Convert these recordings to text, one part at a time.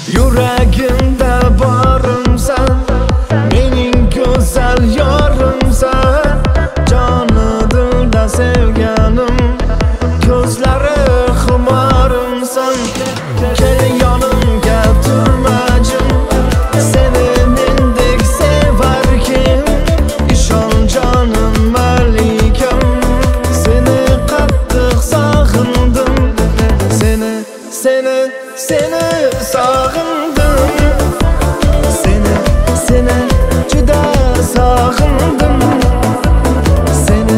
Yuragimda borimsan, mening go'zal yorimsan, joni dilda sevganim, ko'zlari xumorimsan. Kel yonimga turmajim, seni mendek sevar kim? Ishon jonim malikam, seni qattiq sog'indim, seni sog'indim, seni juda sog'indim, seni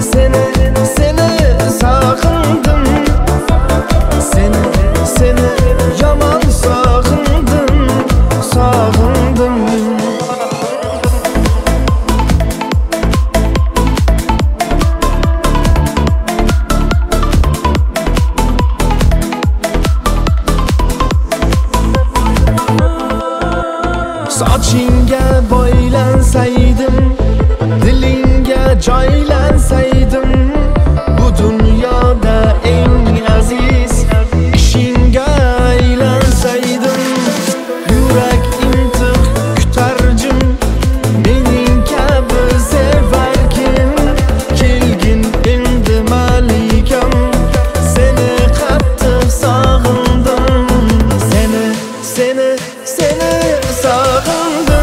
sog'indim, seni yomon sog'indim. Sochingga bo'ylansaydim, dilingga joylansaydim, bu dunyoda eng aziz ishingga aylansaydim. Yurak intiq kutarjim, mening kabi sevar kim? Kelgin endi malikam, seni qattiq sog'indim, seni sog'indim.